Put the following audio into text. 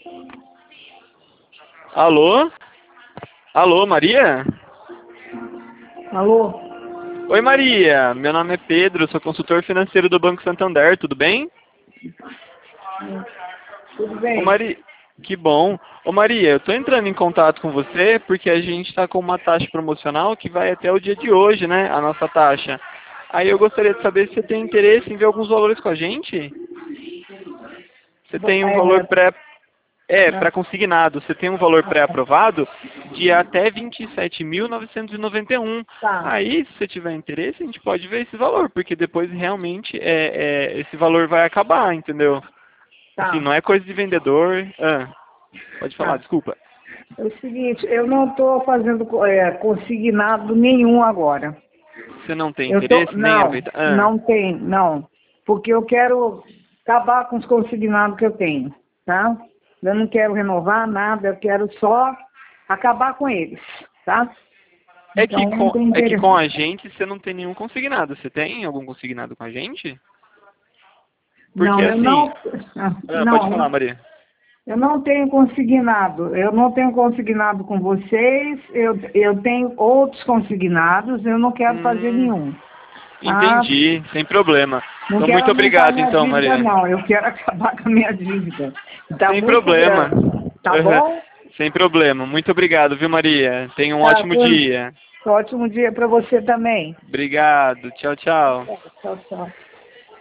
Alô? Alô, Maria? Alô? Oi, Maria. Meu nome é Pedro, sou consultor financeiro do Banco Santander, tudo bem? Tudo Ô, bem? Maria, que bom. Ô, Maria, eu tô entrando em contato com você porque a gente está com uma taxa promocional que vai até o dia de hoje, né? A nossa taxa. Aí eu gostaria de saber se você tem interesse em ver alguns valores com a gente. Você tem um valor para É, consignado, você tem um valor pré-aprovado de até 27.991. tá, Aí, se você tiver interesse, a gente pode ver esse valor, porque depois realmente esse valor vai acabar, entendeu? Assim, tá, não é coisa de vendedor. Pode falar, tá. desculpa. É o seguinte, eu não estou fazendo consignado nenhum agora. Você não tem interesse nem em Não, aproveitar? não tem, não. Porque eu quero acabar com os consignados que eu tenho, tá? Eu não quero renovar nada, eu quero só acabar com eles, tá? Então, não tem É que com interesse. a gente você não tem nenhum consignado. Você tem algum consignado com a gente? Porque Não, eu assim. não, Pode falar, não, Maria. eu não tenho consignado. Eu não tenho consignado com vocês. Eu tenho outros consignados. Eu não quero fazer Hum, nenhum. Tá? entendi, sem problema. Não Então, quero muito aumentar obrigado, minha então, dívida, Maria. não. Eu quero acabar com a minha dívida. Está Sem muito problema. grande. Tá Aham, bom? sem problema. Muito obrigado, viu, Maria? Tenha um Tá, ótimo dia. ótimo dia para você também. Obrigado. Tchau, tchau. Tchau, tchau.